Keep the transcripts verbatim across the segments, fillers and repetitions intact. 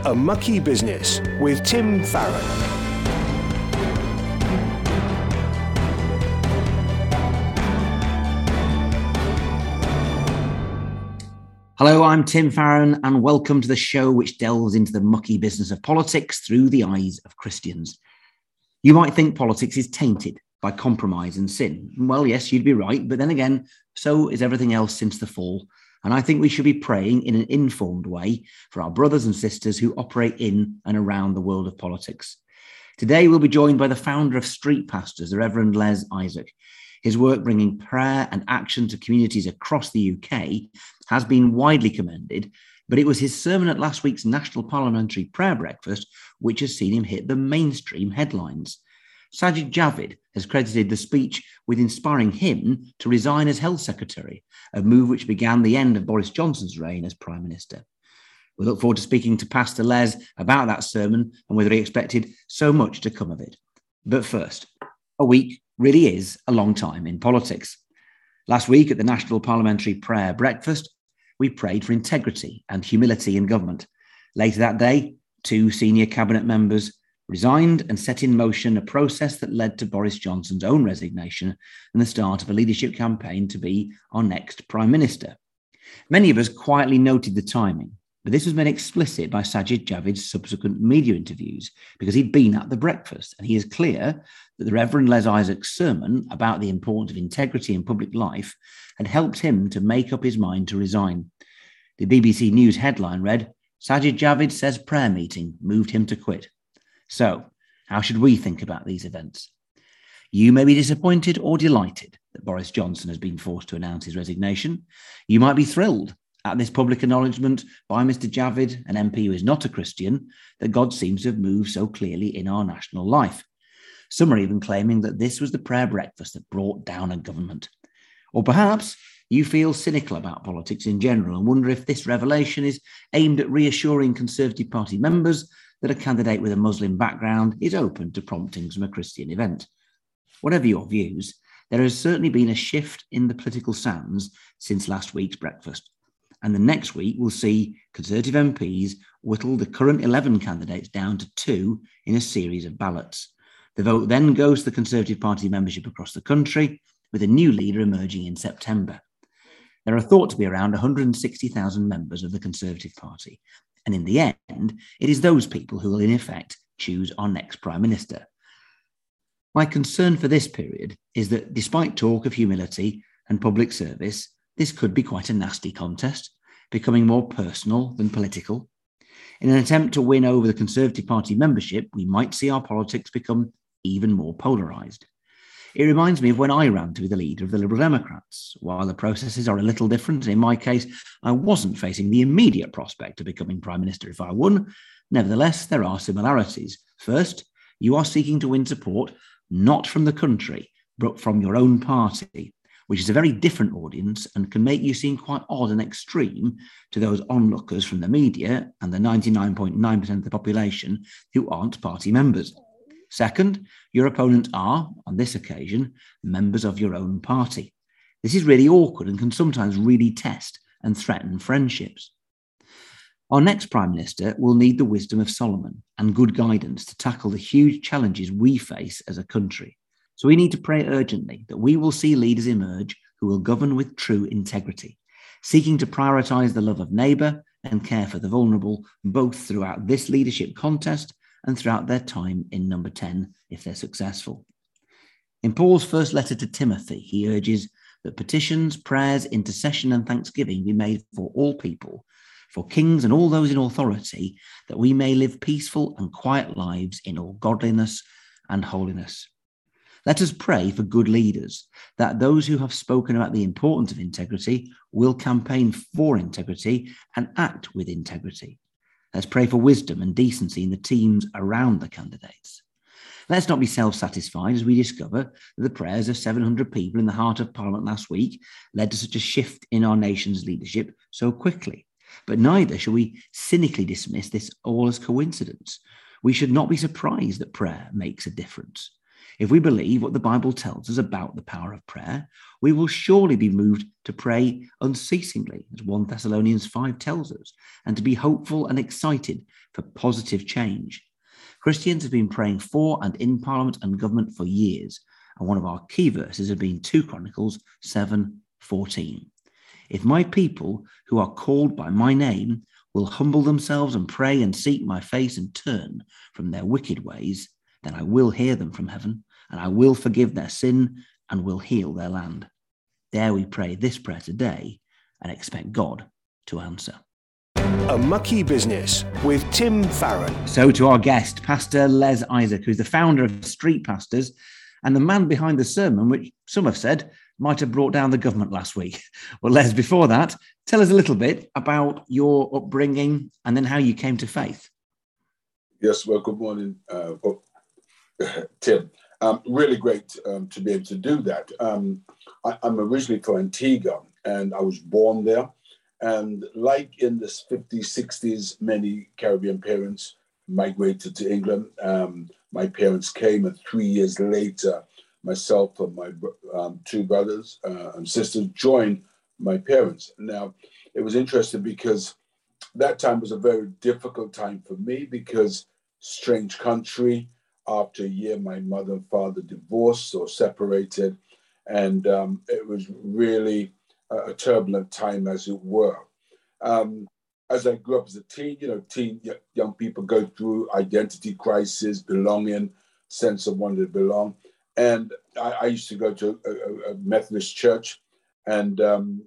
A Mucky Business with Tim Farron. Hello, I'm Tim Farron, and welcome to the show which delves into the mucky business of politics through the eyes of Christians. You might think politics is tainted by compromise and sin. Well, yes, you'd be right, but then again, so is everything else since the fall. And I think we should be praying in an informed way for our brothers and sisters who operate in and around the world of politics. Today, we'll be joined by the founder of Street Pastors, the Reverend Les Isaac. His work bringing prayer and action to communities across the U K has been widely commended, but it was his sermon at last week's National Parliamentary Prayer Breakfast which has seen him hit the mainstream headlines. Sajid Javid has credited the speech with inspiring him to resign as Health Secretary, a move which began the end of Boris Johnson's reign as Prime Minister. We look forward to speaking to Pastor Les about that sermon and whether he expected so much to come of it. But first, a week really is a long time in politics. Last week at the National Parliamentary Prayer Breakfast, we prayed for integrity and humility in government. Later that day, two senior cabinet members resigned and set in motion a process that led to Boris Johnson's own resignation and the start of a leadership campaign to be our next Prime Minister. Many of us quietly noted the timing, but this was made explicit by Sajid Javid's subsequent media interviews because he'd been at the breakfast, and he is clear that the Reverend Les Isaac's sermon about the importance of integrity in public life had helped him to make up his mind to resign. The B B C News headline read, "Sajid Javid says prayer meeting moved him to quit." So, how should we think about these events? You may be disappointed or delighted that Boris Johnson has been forced to announce his resignation. You might be thrilled at this public acknowledgement by Mister Javid, an M P who is not a Christian, that God seems to have moved so clearly in our national life. Some are even claiming that this was the prayer breakfast that brought down a government. Or perhaps you feel cynical about politics in general and wonder if this revelation is aimed at reassuring Conservative Party members that a candidate with a Muslim background is open to promptings from a Christian event. Whatever your views, there has certainly been a shift in the political sands since last week's breakfast. And the next week will see Conservative M Ps whittle the current eleven candidates down to two in a series of ballots. The vote then goes to the Conservative Party membership across the country, with a new leader emerging in September. There are thought to be around one hundred sixty thousand members of the Conservative Party, and in the end, it is those people who will in effect choose our next Prime Minister. My concern for this period is that despite talk of humility and public service, this could be quite a nasty contest, becoming more personal than political. In an attempt to win over the Conservative Party membership, we might see our politics become even more polarised. It reminds me of when I ran to be the leader of the Liberal Democrats. While the processes are a little different, in my case, I wasn't facing the immediate prospect of becoming Prime Minister if I won. Nevertheless, there are similarities. First, you are seeking to win support not from the country, but from your own party, which is a very different audience and can make you seem quite odd and extreme to those onlookers from the media and the ninety-nine point nine percent of the population who aren't party members. Second, your opponents are, on this occasion, members of your own party. This is really awkward and can sometimes really test and threaten friendships. Our next Prime Minister will need the wisdom of Solomon and good guidance to tackle the huge challenges we face as a country. So we need to pray urgently that we will see leaders emerge who will govern with true integrity, seeking to prioritise the love of neighbour and care for the vulnerable, both throughout this leadership contest and throughout their time in number ten, if they're successful. In Paul's first letter to Timothy, he urges that petitions, prayers, intercession and thanksgiving be made for all people, for kings and all those in authority, that we may live peaceful and quiet lives in all godliness and holiness. Let us pray for good leaders, that those who have spoken about the importance of integrity will campaign for integrity and act with integrity. Let's pray for wisdom and decency in the teams around the candidates. Let's not be self-satisfied as we discover that the prayers of seven hundred people in the heart of Parliament last week led to such a shift in our nation's leadership so quickly. But neither shall we cynically dismiss this all as coincidence. We should not be surprised that prayer makes a difference. If we believe what the Bible tells us about the power of prayer, we will surely be moved to pray unceasingly, as First Thessalonians five tells us, and to be hopeful and excited for positive change. Christians have been praying for and in Parliament and government for years, and one of our key verses has been Second Chronicles seven fourteen. If my people who are called by my name will humble themselves and pray and seek my face and turn from their wicked ways, then I will hear them from heaven, and I will forgive their sin and will heal their land. Dare we pray this prayer today and expect God to answer. A Mucky Business with Tim Farron. So to our guest, Pastor Les Isaac, who's the founder of Street Pastors and the man behind the sermon, which some have said might have brought down the government last week. Well, Les, before that, tell us a little bit about your upbringing and then how you came to faith. Yes, well, good morning, uh, Tim. Um, really great um, to be able to do that. Um, I, I'm originally from Antigua, and I was born there. And like in the fifties, sixties, many Caribbean parents migrated to England. Um, my parents came, and three years later, myself and my um, two brothers uh, and sisters joined my parents. Now, it was interesting because that time was a very difficult time for me because strange country. After a year, my mother and father divorced or separated, and um, it was really a, a turbulent time, as it were. Um, as I grew up as a teen, you know, teen young people go through identity crisis, belonging, sense of wanting to belong. And I, I used to go to a, a Methodist church, and um,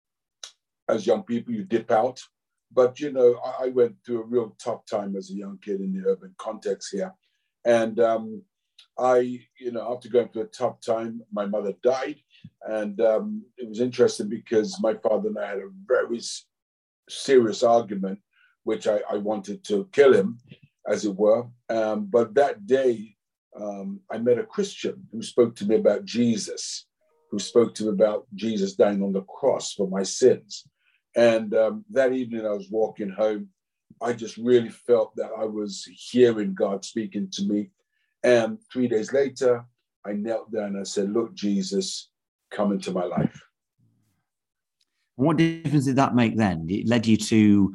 as young people, you dip out. But, you know, I, I went through a real tough time as a young kid in the urban context here. And um, I, you know, after going through a tough time, my mother died. And um, it was interesting because my father and I had a very s- serious argument, which I, I wanted to kill him, as it were. Um, but that day, um, I met a Christian who spoke to me about Jesus, who spoke to me about Jesus dying on the cross for my sins. And um, that evening I was walking home. I just really felt that I was hearing God speaking to me. And three days later, I knelt down and I said, look, Jesus, come into my life. What difference did that make then? It led you to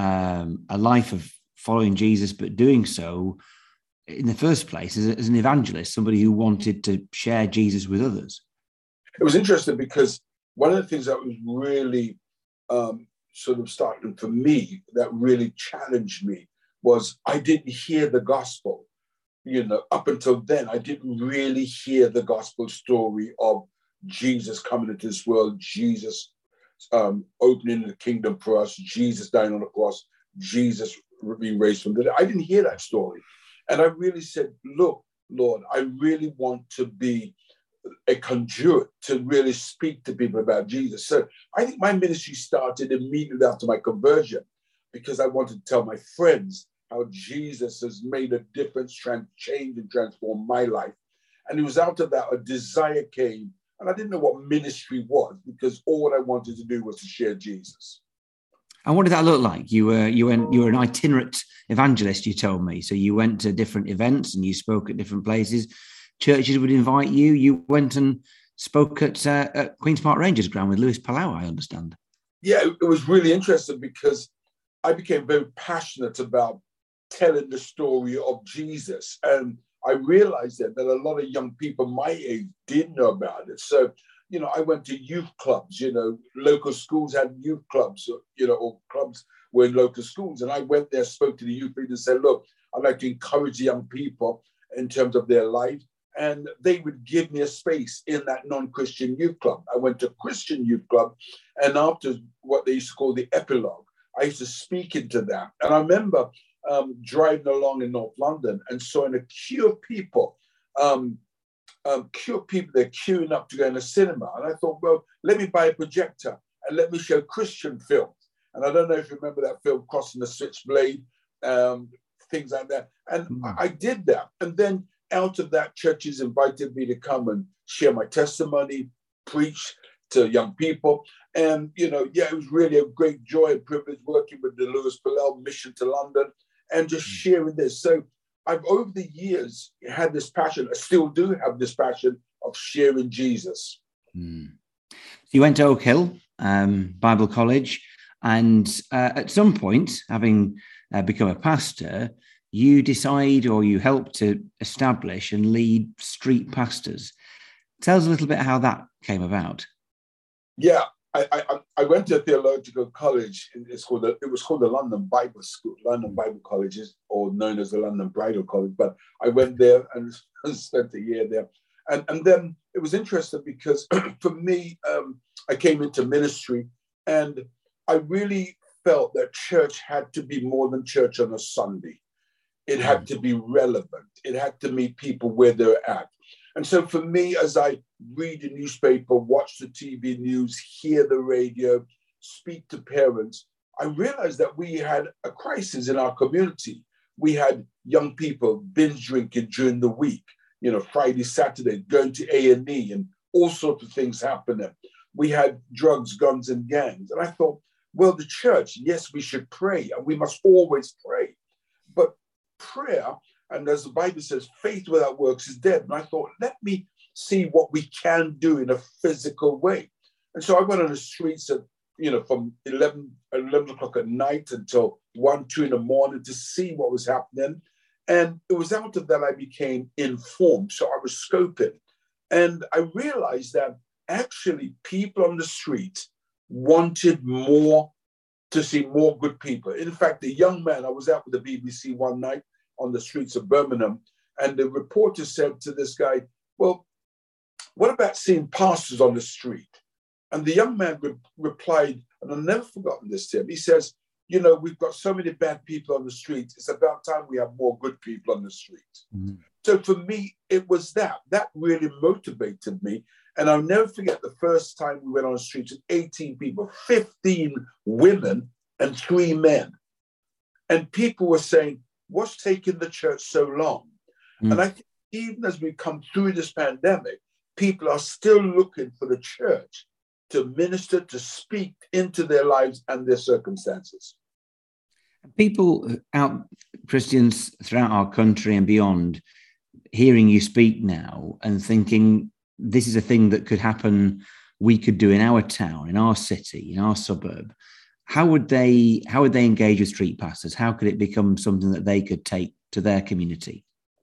um, a life of following Jesus, but doing so in the first place as, as an evangelist, somebody who wanted to share Jesus with others. It was interesting because one of the things that was really um, sort of starting for me, that really challenged me, was I didn't hear the gospel. You know, up until then, I didn't really hear the gospel story of Jesus coming into this world, Jesus um, opening the kingdom for us, Jesus dying on the cross, Jesus being raised from the dead. I didn't hear that story. And I really said, look, Lord, I really want to be a conduit to really speak to people about Jesus. So I think my ministry started immediately after my conversion because I wanted to tell my friends how Jesus has made a difference, trans- changed and transformed my life. And it was out of that a desire came. And I didn't know what ministry was because all I wanted to do was to share Jesus. And what did that look like? You were you went you were an itinerant evangelist, you told me. So you went to different events and you spoke at different places. Churches would invite you. You went and spoke at, uh, at Queen's Park Rangers ground with Lewis Palau, I understand. Yeah, it was really interesting because I became very passionate about telling the story of Jesus. And I realized that, that a lot of young people my age didn't know about it. So, you know, I went to youth clubs, you know, local schools had youth clubs, you know, or clubs were in local schools. And I went there, spoke to the youth leaders and said, look, I'd like to encourage the young people in terms of their life. And they would give me a space in that non-Christian youth club. I went to a Christian youth club, and after what they used to call the epilogue, I used to speak into that. And I remember um, driving along in North London and saw in a queue of people, um, um, queue of people, they're queuing up to go in a cinema. And I thought, well, let me buy a projector and let me show Christian films. And I don't know if you remember that film, Crossing the Switchblade, um, things like that. And mm. I did that. And then out of that, churches invited me to come and share my testimony, preach to young people. And, you know, yeah, it was really a great joy and privilege working with the Lewis Palau Mission to London and just sharing this. So I've over the years had this passion, I still do have this passion of sharing Jesus. Mm. So you went to Oak Hill um, Bible College, and uh, at some point, having uh, become a pastor, you decide or you help to establish and lead Street Pastors. Tell us a little bit how that came about. Yeah, I I, I went to a theological college. It's called the, it was called the London Bible School, London Bible Colleges, or known as the London Bridal College. But I went there and spent a year there. And, and then it was interesting because for me, um, I came into ministry, and I really felt that church had to be more than church on a Sunday. It had to be relevant. It had to meet people where they're at. And so for me, as I read the newspaper, watch the T V news, hear the radio, speak to parents, I realized that we had a crisis in our community. We had young people binge drinking during the week, you know, Friday, Saturday, going to A and E and all sorts of things happening. We had drugs, guns, and gangs. And I thought, well, the church, yes, we should pray, and we must always pray. But prayer, and as the Bible says, faith without works is dead. And I thought, let me see what we can do in a physical way. And so I went on the streets at, you know, from eleven, eleven o'clock at night until one, two in the morning to see what was happening. And it was out of that I became informed. So I was scoping. And I realized that actually people on the street wanted more, to see more good people. In fact, a young man, I was out with the B B C one night on the streets of Birmingham, and the reporter said to this guy, well, what about seeing pastors on the street? And the young man re- replied, and I've never forgotten this, Tim, he says, you know, we've got so many bad people on the street. It's about time we have more good people on the street. Mm-hmm. So for me, it was that. That really motivated me. And I'll never forget the first time we went on the streets with eighteen people, fifteen women and three men. And people were saying, what's taking the church so long? Mm. And I think even as we come through this pandemic, people are still looking for the church to minister, to speak into their lives and their circumstances. People out, Christians throughout our country and beyond, hearing you speak now and thinking this is a thing that could happen, we could do in our town, in our city, in our suburb. How would they, how would they engage with street pastors? How could it become something that they could take to their community?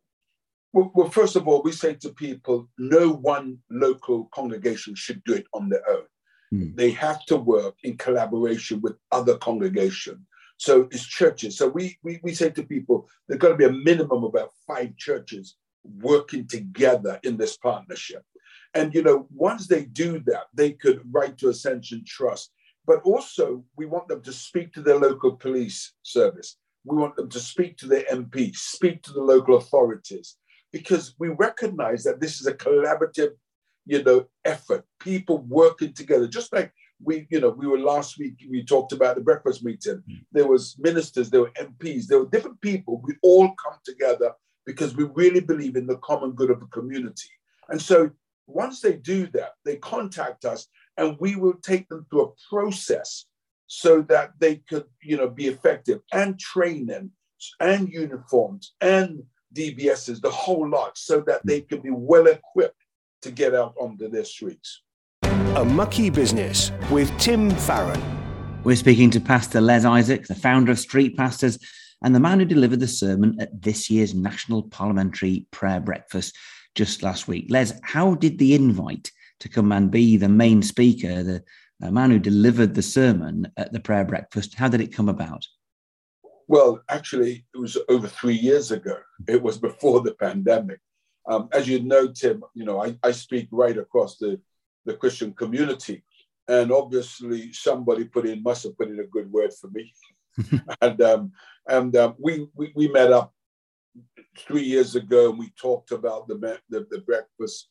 Well, well, first of all, we say to people, no one local congregation should do it on their own. Hmm. They have to work in collaboration with other congregations. So it's churches. So we, we, we say to people, there's got to be a minimum of about five churches working together in this partnership. And, you know, once they do that, they could write to Ascension Trust. But also, we want them to speak to their local police service. We want them to speak to their M P, speak to the local authorities, because we recognize that this is a collaborative, you know, effort, people working together. Just like we, you know, we were last week, we talked about the breakfast meeting. There was ministers, there were M Ps, there were different people. We all come together because we really believe in the common good of the community. And so once they do that, they contact us, and we will take them through a process so that they could, you know, be effective, and training and uniforms and D B Ss, the whole lot, so that they can be well equipped to get out onto their streets. A Mucky Business with Tim Farron. We're speaking to Pastor Les Isaac, the founder of Street Pastors, and the man who delivered the sermon at this year's National Parliamentary Prayer Breakfast just last week. Les, how did the invite to come and be the main speaker, the uh, man who delivered the sermon at the prayer breakfast, how did it come about? Well, actually, it was over three years ago. It was before the pandemic. Um, as you know, Tim, you know, I, I speak right across the, the Christian community. And obviously, somebody put in, must have put in a good word for me. and um, and um, we, we we met up three years ago, and we talked about the the, the breakfast.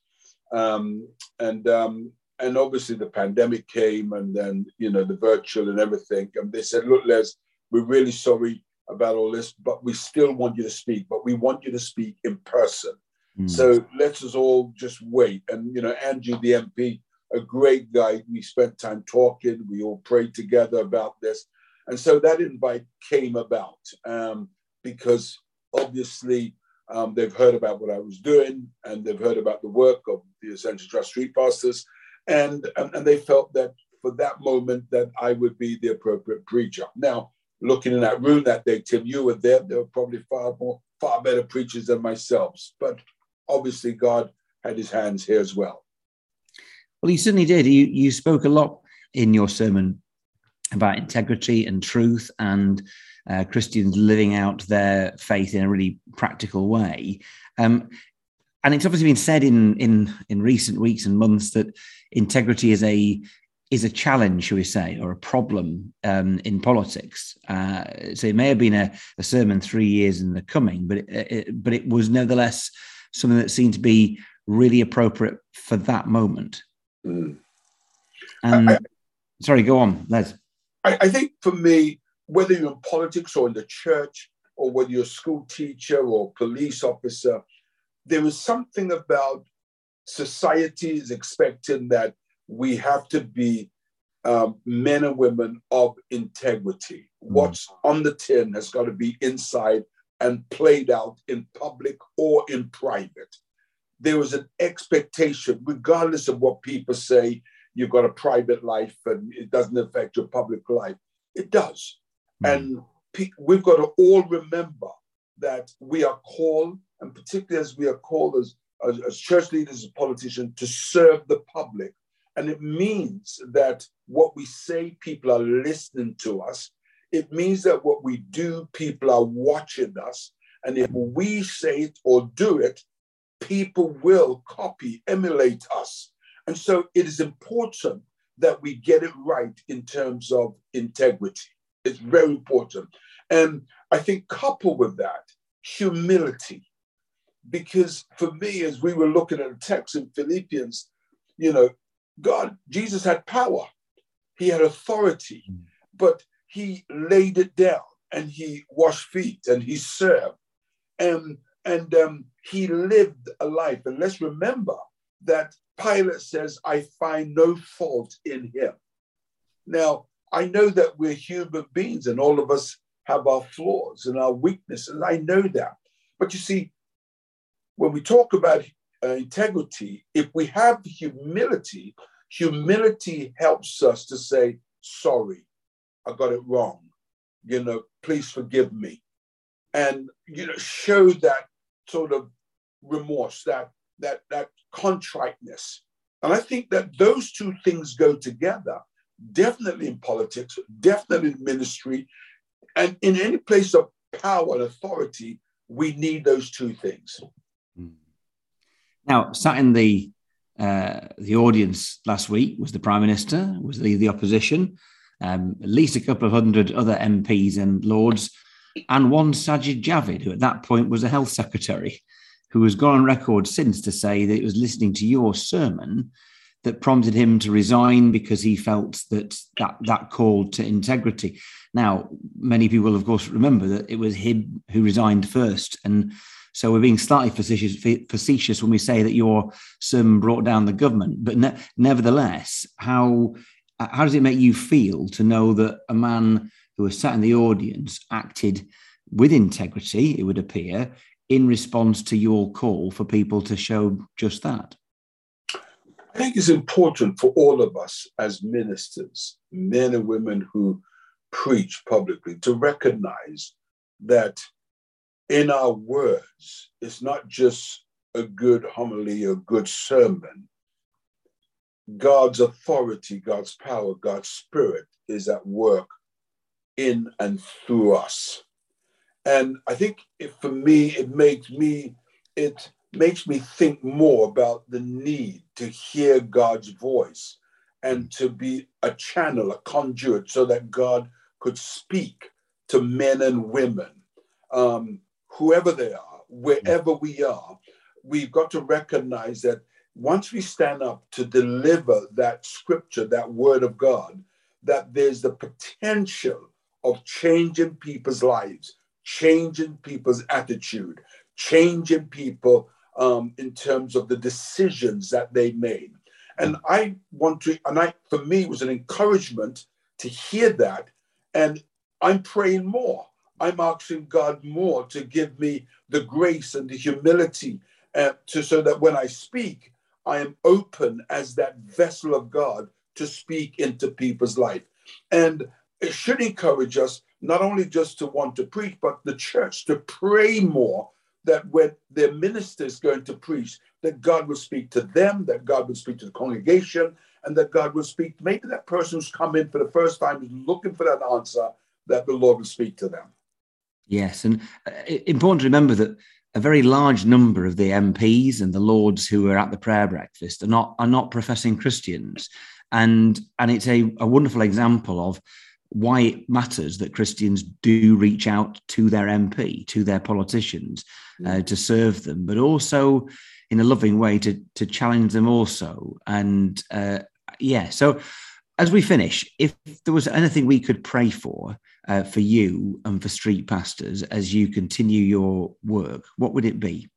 Um, and um, and obviously the pandemic came, and then, you know, the virtual and everything. And they said, look, Les, we're really sorry about all this, but we still want you to speak, but we want you to speak in person. Mm. So let's us all just wait. And, you know, Andrew, the M P, a great guy. We spent time talking. We all prayed together about this. And so that invite came about um, because obviously, um, they've heard about what I was doing, and they've heard about the work of the Essential Trust Street Pastors, and, and, and they felt that for that moment that I would be the appropriate preacher. Now, looking in that room that day, Tim, you were there. There were probably far more, far better preachers than myself. But obviously, God had his hands here as well. Well, you certainly did. You you spoke a lot in your sermon about integrity and truth and uh, Christians living out their faith in a really practical way. Um, and it's obviously been said in in in recent weeks and months that integrity is a is a challenge, shall we say, or a problem um, in politics. Uh, so it may have been a, a sermon three years in the coming, but it, it, but it was nevertheless something that seemed to be really appropriate for that moment. Mm. And I, sorry, go on, Les. I, I think for me, whether you're in politics or in the church, or whether you're a school teacher or police officer, there is something about society is expecting that we have to be um, men and women of integrity. Mm. What's on the tin has got to be inside and played out in public or in private. There is an expectation, regardless of what people say, you've got a private life and it doesn't affect your public life. It does. Mm. And pe- we've got to all remember that we are called, and particularly as we are called as, as, as church leaders, as politicians, to serve the public. And it means that what we say, people are listening to us. It means that what we do, people are watching us. And if we say it or do it, people will copy, emulate us. And so it is important that we get it right in terms of integrity. It's very important. And I think coupled with that, humility. Because for me, as we were looking at the text in Philippians, you know, God, Jesus had power. He had authority, but he laid it down and he washed feet and he served. And, and um, he lived a life. And let's remember that Pilate says, I find no fault in him. Now, I know that we're human beings and all of us have our flaws and our weaknesses. I know that. But you see, when we talk about uh, integrity, if we have humility, humility helps us to say, sorry, I got it wrong. You know, please forgive me. And, you know, show that sort of remorse, that that that contriteness. And I think that those two things go together, definitely in politics, definitely in ministry, and in any place of power and authority, we need those two things. Now, sat in the uh, the audience last week was the Prime Minister, was the, the opposition, um, at least a couple of hundred other M Ps and Lords, and one Sajid Javid, who at that point was the Health Secretary, who has gone on record since to say that it was listening to your sermon that prompted him to resign because he felt that that, that called to integrity. Now, many people, of course, remember that it was him who resigned first. And so we're being slightly facetious, facetious when we say that your sermon brought down the government. But ne- nevertheless, how how does it make you feel to know that a man who was sat in the audience acted with integrity, it would appear, in response to your call for people to show just that? I think it's important for all of us as ministers, men and women who preach publicly, to recognize that in our words, it's not just a good homily, a good sermon. God's authority, God's power, God's spirit is at work in and through us. And I think if, for me, it makes me, it makes me think more about the need to hear God's voice and to be a channel, a conduit, so that God could speak to men and women, um, whoever they are, wherever we are. We've got to recognize that once we stand up to deliver that scripture, that word of God, that there's the potential of changing people's lives, changing people's attitude, changing people um, in terms of the decisions that they made. And I want to, and I, for me, it was an encouragement to hear that. And I'm praying more. I'm asking God more to give me the grace and the humility uh, to, so that when I speak, I am open as that vessel of God to speak into people's life. And it should encourage us not only just to want to preach, but the church to pray more, that when their minister is going to preach, that God will speak to them, that God will speak to the congregation, and that God will speak, maybe that person who's come in for the first time is looking for that answer, that the Lord will speak to them. Yes, and uh, important to remember that a very large number of the M Ps and the lords who are at the prayer breakfast are not are not professing Christians, and and it's a, a wonderful example of why it matters that Christians do reach out to their M P, to their politicians, uh, to serve them, but also in a loving way to to challenge them also. And uh, yeah, so as we finish, if there was anything we could pray for, uh, for you and for street pastors as you continue your work, what would it be?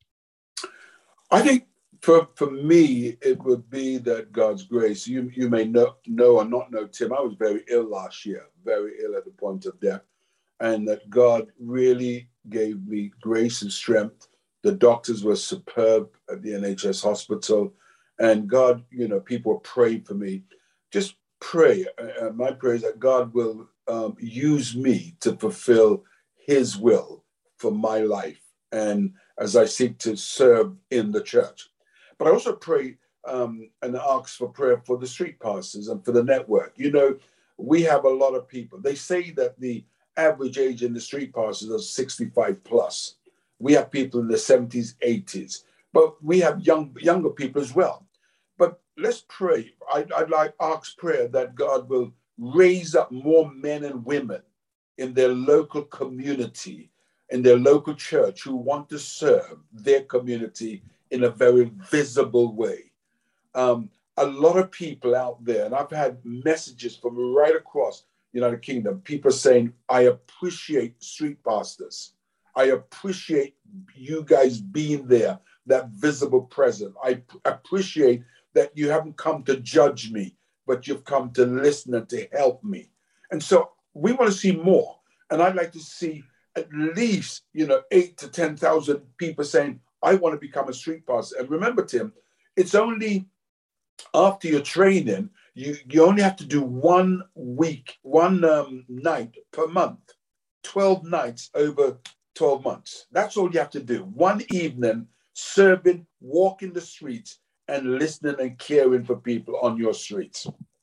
I think for for me, it would be that God's grace. You you may know, know or not know, Tim, I was very ill last year, very ill at the point of death, and that God really gave me grace and strength. The doctors were superb at the N H S hospital, and God, you know, people were praying for me. Just pray. Uh, my prayer is that God will um, use me to fulfill his will for my life, and as I seek to serve in the church. But I also pray um, and ask for prayer for the street pastors and for the network. You know, we have a lot of people. They say that the average age in the street pastors is sixty-five plus. We have people in the seventies, eighties, but we have young younger people as well. But let's pray. I'd, I'd like ask prayer that God will raise up more men and women in their local community, in their local church, who want to serve their community in a very visible way. Um, a lot of people out there, and I've had messages from right across the United Kingdom, people saying, I appreciate street pastors. I appreciate you guys being there, that visible presence. I p- appreciate that you haven't come to judge me, but you've come to listen and to help me. And so we want to see more. And I'd like to see at least, you know, eight to ten thousand people saying, I want to become a street pastor. And remember, Tim, it's only after your training, you, you only have to do one week, one um, night per month, twelve nights over twelve months. That's all you have to do. One evening, serving, walking the streets, and listening and caring for people on your streets.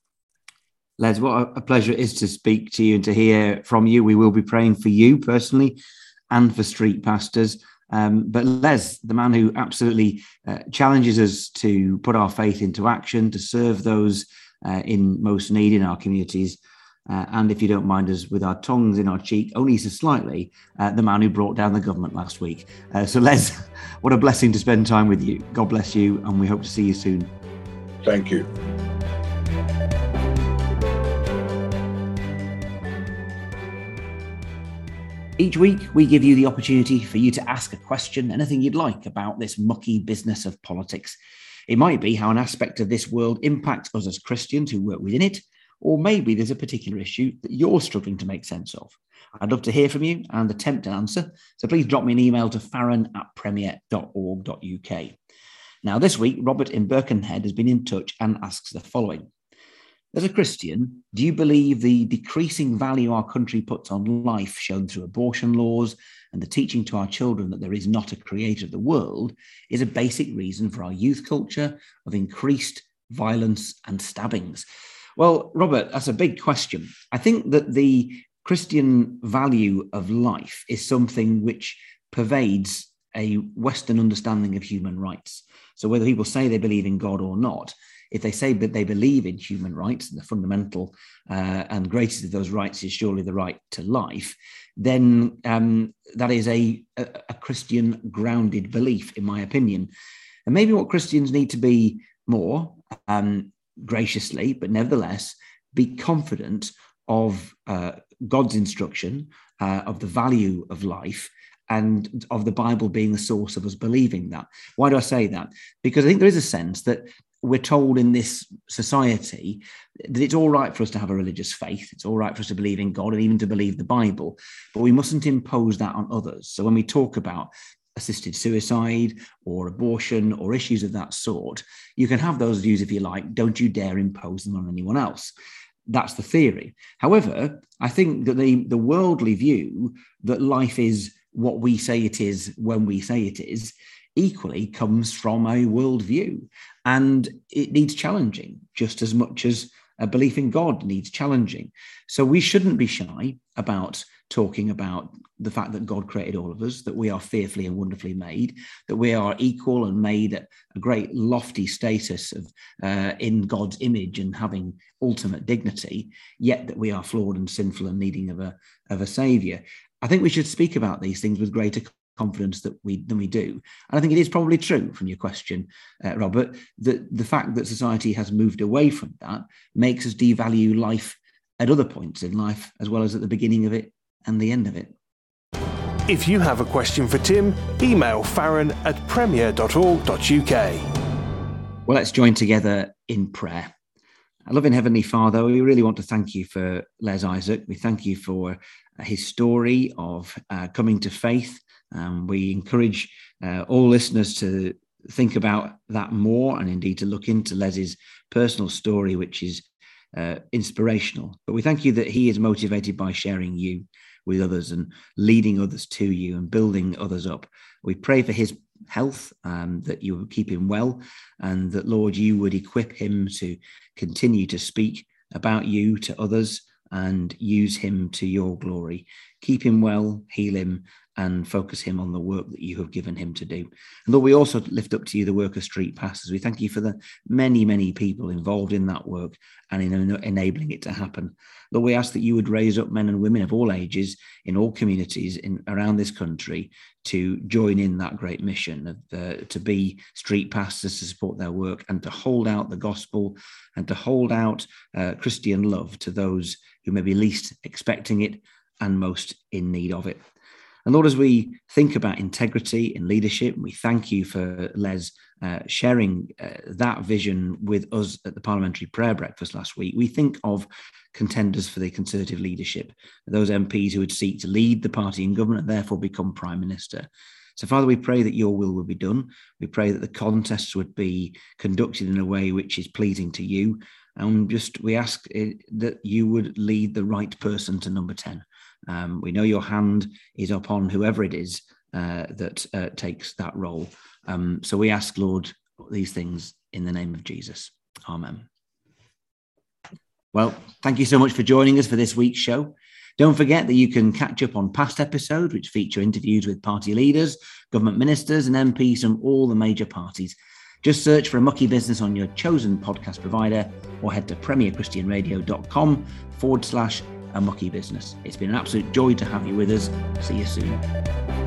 Les, what a pleasure it is to speak to you and to hear from you. We will be praying for you personally and for street pastors. Um, but Les, the man who absolutely uh, challenges us to put our faith into action, to serve those uh, in most need in our communities, uh, and if you don't mind us with our tongues in our cheek, only so slightly, uh, the man who brought down the government last week. Uh, so Les, what a blessing to spend time with you. God bless you, and we hope to see you soon. Thank you. Each week, we give you the opportunity for you to ask a question, anything you'd like about this mucky business of politics. It might be how an aspect of this world impacts us as Christians who work within it, or maybe there's a particular issue that you're struggling to make sense of. I'd love to hear from you and attempt an answer, so please drop me an email to farron at premier dot org dot uk. Now, this week, Robert in Birkenhead has been in touch and asks the following. As a Christian, do you believe the decreasing value our country puts on life shown through abortion laws and the teaching to our children that there is not a creator of the world is a basic reason for our youth culture of increased violence and stabbings? Well, Robert, that's a big question. I think that the Christian value of life is something which pervades a Western understanding of human rights. So whether people say they believe in God or not, if they say that they believe in human rights, and the fundamental uh, and greatest of those rights is surely the right to life, then um, that is a, a, a Christian grounded belief, in my opinion. And maybe what Christians need to be more, um, graciously, but nevertheless, be confident of uh, God's instruction, uh, of the value of life, and of the Bible being the source of us believing that. Why do I say that? Because I think there is a sense that we're told in this society that it's all right for us to have a religious faith. It's all right for us to believe in God and even to believe the Bible, but we mustn't impose that on others. So when we talk about assisted suicide or abortion or issues of that sort, you can have those views if you like. Don't you dare impose them on anyone else. That's the theory. However, I think that the, the worldly view that life is what we say it is when we say it is equally comes from a worldview, and it needs challenging just as much as a belief in God needs challenging. So we shouldn't be shy about talking about the fact that God created all of us, that we are fearfully and wonderfully made, that we are equal and made at a great lofty status of uh, in God's image and having ultimate dignity, yet that we are flawed and sinful and needing of a, of a saviour. I think we should speak about these things with greater confidence that we than we do. And I think it is probably true from your question, uh, Robert, that the fact that society has moved away from that makes us devalue life at other points in life, as well as at the beginning of it and the end of it. If you have a question for Tim, email farron at premier dot org dot uk. Well, let's join together in prayer. Our loving Heavenly Father, we really want to thank you for Les Isaac. We thank you for his story of uh, coming to faith. Um, we encourage uh, all listeners to think about that more and indeed to look into Les's personal story, which is uh, inspirational. But we thank you that he is motivated by sharing you with others and leading others to you and building others up. We pray for his health, um, that you would keep him well, and that, Lord, you would equip him to continue to speak about you to others and use him to your glory. Keep him well, heal him, and focus him on the work that you have given him to do. And Lord, we also lift up to you the work of Street Pastors. We thank you for the many, many people involved in that work and in enabling it to happen. Lord, we ask that you would raise up men and women of all ages in all communities in around this country to join in that great mission of uh, to be street pastors, to support their work and to hold out the gospel and to hold out uh, Christian love to those who may be least expecting it and most in need of it. And Lord, as we think about integrity in leadership, we thank you for Les uh, sharing uh, that vision with us at the Parliamentary Prayer Breakfast last week. We think of contenders for the Conservative leadership, those M Ps who would seek to lead the party in government and therefore become Prime Minister. So, Father, we pray that your will will be done. We pray that the contests would be conducted in a way which is pleasing to you. And just we ask that you would lead the right person to number ten. Um, we know your hand is upon whoever it is uh, that uh, takes that role. Um, so we ask, Lord, these things in the name of Jesus. Amen. Well, thank you so much for joining us for this week's show. Don't forget that you can catch up on past episodes, which feature interviews with party leaders, government ministers and M Ps from all the major parties. Just search for A Mucky Business on your chosen podcast provider or head to premierchristianradio.com forward slash A Mucky Business. It's been an absolute joy to have you with us. See you soon.